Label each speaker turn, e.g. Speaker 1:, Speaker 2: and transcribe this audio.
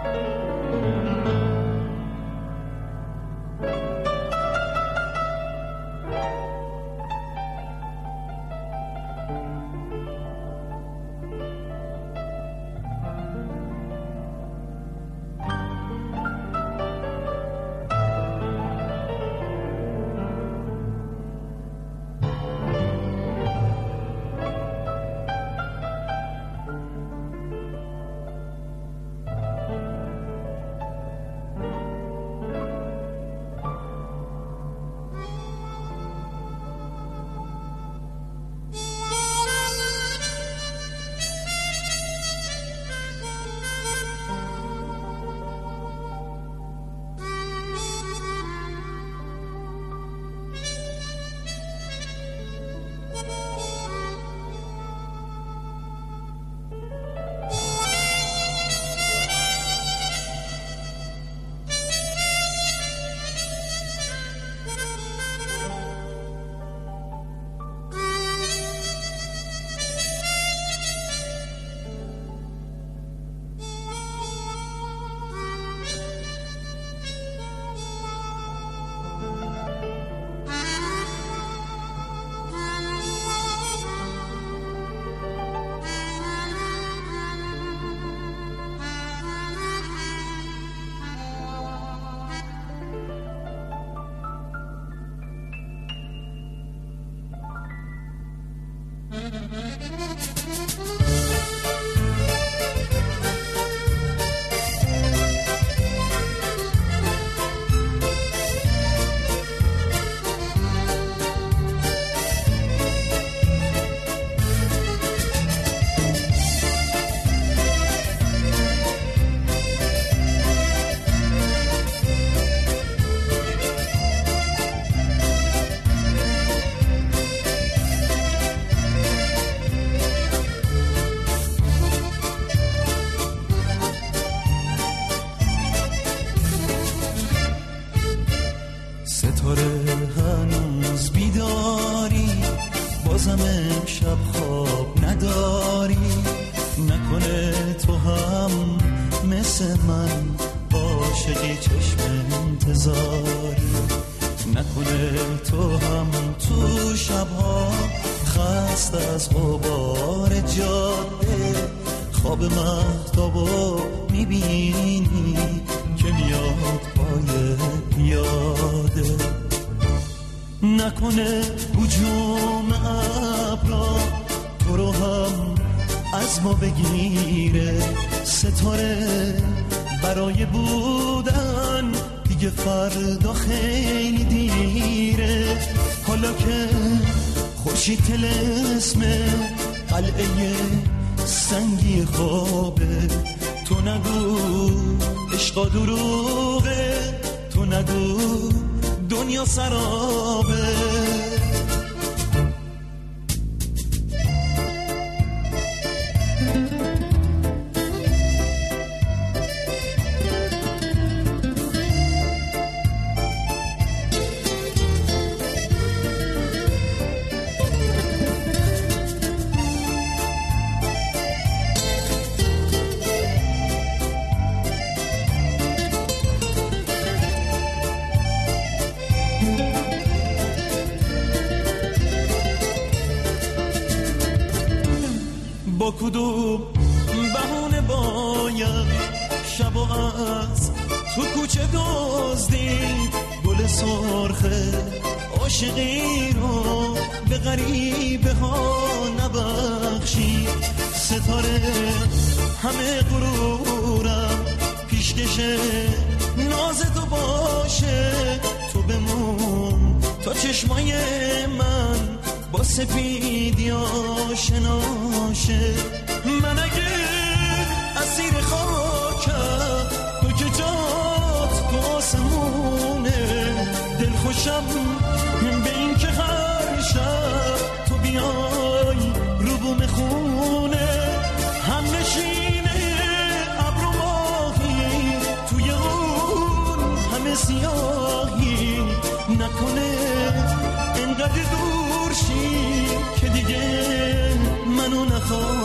Speaker 1: نکنه هجوم ابرا تو رو هم از ما بگیره، ستاره برای بودن دیگه فردا خیلی دیره. حالا که خورشید طلسم قلعه سنگی خوابه، تو نگو عشقا دروغه، تو نگو دنیا سرابه. با کدوم بهونه باید شب و از تو کوچه دزدید، گل سرخ عاشقی رو به غریبه ها نبخشید. ستاره همه غرورم پیشکش ناز تو باشه، تو بمون تا چشمای من با سپیدی آشناشه. من اگه اسیر خاکم، تو که جات تو آسمونه، دل خوشم به این که هر شب تو بیای رو بوم خونه. هم نشینه ابر و ماهی توی اون همه سیاهی، نکنه انقدر دور شی که دیگه منو نخواه.